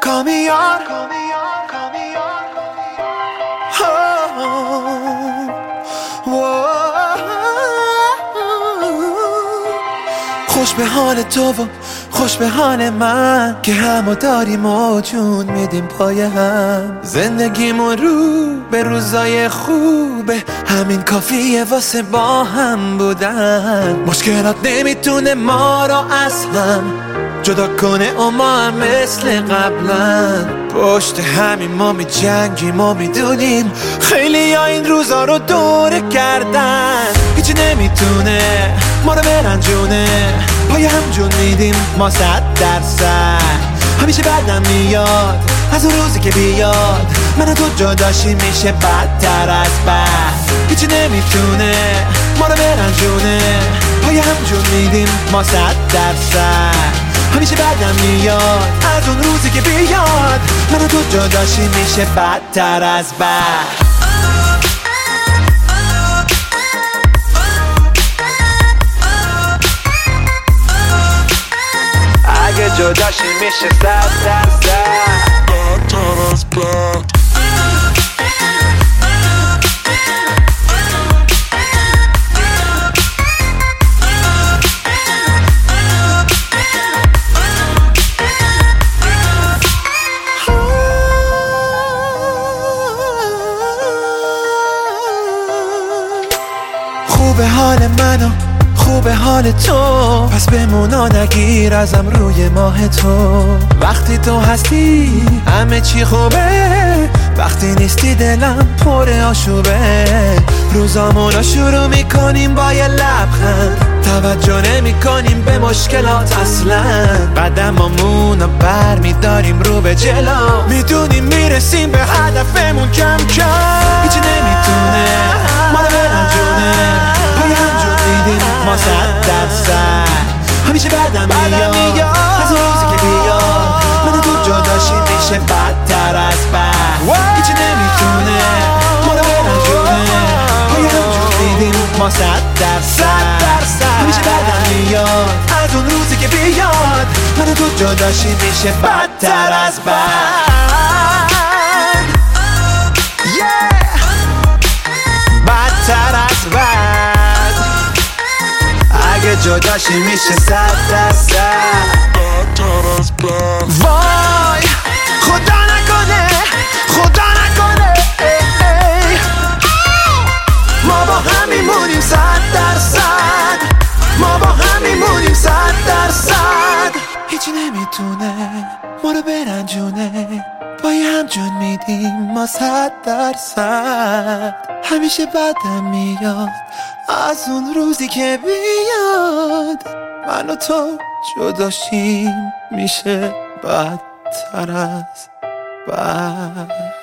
Call me on. خوش به حال تو و خوش به حال من که همو داریم و جون میدیم پای هم. زندگیمون رو به روزای خوبه، همین کافیه واسه با هم بودن. مشکلات نمیتونه ما رو از هم جدا کنه و ما هم مثل قبلا پشت همین ما می جنگیم و میدونیم خیلی ها این روزا رو دوره کردن. هیچی نمیتونه ما رو برنجونه، پای هم جون میدیم ما 100%. همیشه بعدم میاد از اون روزی که بیاد من و تو جداشی میشه بدتر از بد. هیچی نمیتونه ما رو برنجونه، پای هم جون میدیم ما 100%. همیشه بعدم میاد از اون روزی که بیاد من و تو جداشی میشه بدتر از بد. اگه جداشی میشه 100% بدتر از بد. خوبه حال منو خوبه حال تو، پس بمونا نگیر ازم روی ماه تو. وقتی تو هستی همه چی خوبه، وقتی نیستی دلم پر آشوبه. روزامونو شروع میکنیم با یه لبخند، توجه نمی کنیم به مشکلات اصلا. قدمامونو بر میداریم رو به جلو، میدونیم میرسیم به هدفمون کم کم. هیچی نمیتونه ما رو برنجونه، پای هم جون میدیم ما 100%. همیشه بعدم میاد از اون روزی که بیاد من و تو جداشی میشه بدتر از بد. هیچی نمیتونه ما رو برنجونه، پای هم جون میدیم ما 100%. همیشه بعدم میاد از اون روزی که بیاد من و تو جداشی میشه بدتر از بد. بدتر از بد. اگه جداشی میشه 100% بدتر از بد. وای خدا نکنه خدا نکنه ما با هم میمونیم 100%. ما با هم میمونیم 100%. هیچی نمیتونه ما رو برنجونه، پای هم جون میدیم ما 100%. همیشه بعدم میاد از اون روزی که بیاد من و تو جداشیم میشه بدتر از بد.